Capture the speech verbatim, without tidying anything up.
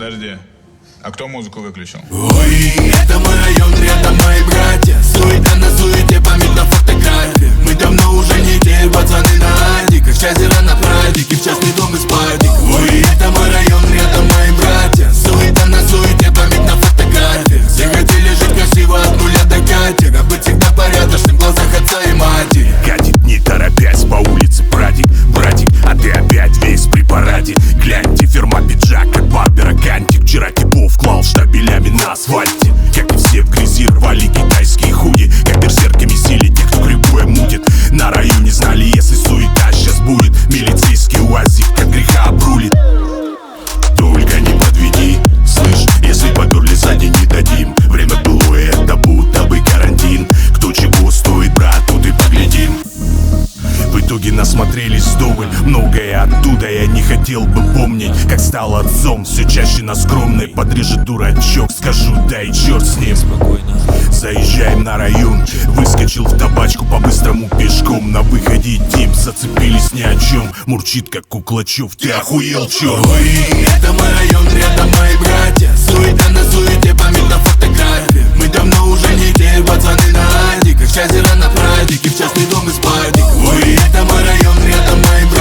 Подожди, а кто музыку выключил? Ой, это мой район, рядом мои братья. Суета на суете, память на фотографии. Мы давно уже не те пацаны на адиках. Чайзера на прадике, в частный дом из падик. Ой, это мой район, рядом мои братья. Суета на суете, память на фотографии. Все хотели жить красиво от нуля до катера, быть всегда порядочным в глазах отца и матери. Катит не торопясь по улице прадик. Братик, а ты опять весь в препарате. Гляньте, фирма пиджак от барбера Кантик. Вчера типов клал штабелями на асфальте. Как и все в грязи рвали китайские худи. Как берсерки месили тех, кто крепое мутит. На районе знали, если суета сейчас будет, милицейский уазик от греха обрулит. Только не подведи, слышь, если поперли сзади, не дадим. Время было это будто бы карантин. Кто чего стоит, брат, тут и поглядим. В итоге насмотрелись вдоволь, многое оттуда я не хотел бы помнить. Как стал отцом, все чаще на скромной подрежет дурачок, скажу, да и черт с ним. Заезжаем на район, выскочил в табачку по-быстрому пешком. На выходе Дим, зацепились ни о чем. Мурчит как куклачев, ты охуел, чё? Ой, это мой район, рядом мои братья. Суета на суете, память на фотографии. Мы давно уже не те пацаны на адиках. Чайзера на прадике, в частный дом из падик. Ой, это мой район, рядом мои братья.